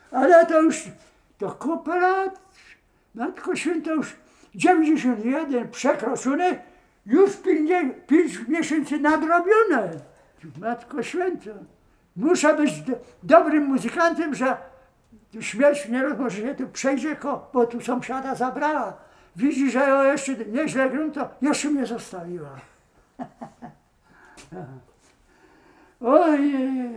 Ale to już, to kupę lat, Matko Święta już 91 przekroczone, już 5 miesięcy nadrobione. Matko Święta, muszę być dobrym muzykantem, że śmierć nie może się tu przejdzie, bo tu sąsiada zabrała. Widzi, że ja jeszcze nieźle gram, to jeszcze mnie zostawiła. Oj,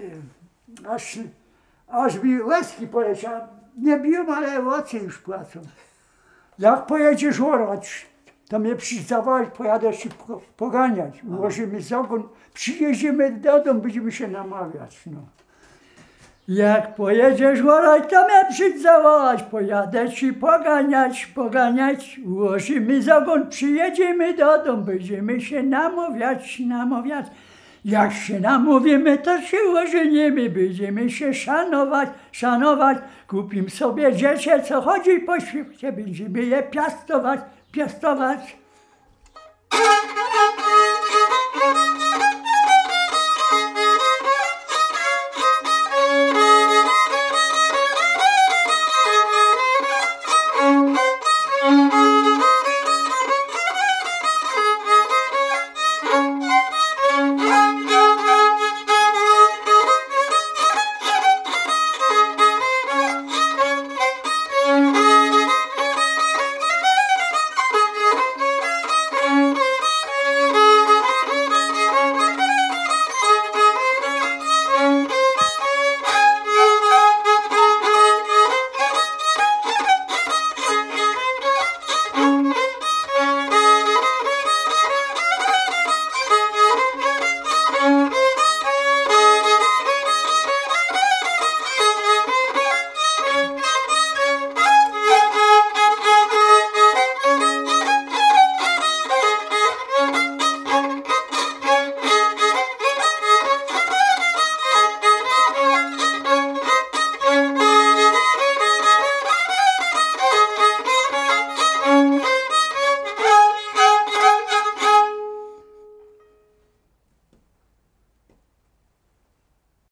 aż mi łezki poleciały. Nie biją, ale emocje już płacą. Jak pojedziesz orać, to mnie zawołać, pojadę się poganiać. Ułożymy z ogon, przyjedziemy do domu, będziemy się namawiać. No. Jak pojedziesz orać, to mnie zawołać, pojadę ci poganiać. Ułożymy z ogon, przyjedziemy do domu, będziemy się namawiać. Jak się namówimy, to się ożenimy, będziemy się szanować. Kupimy sobie dziecię, co chodzi po świecie, będziemy je piastować.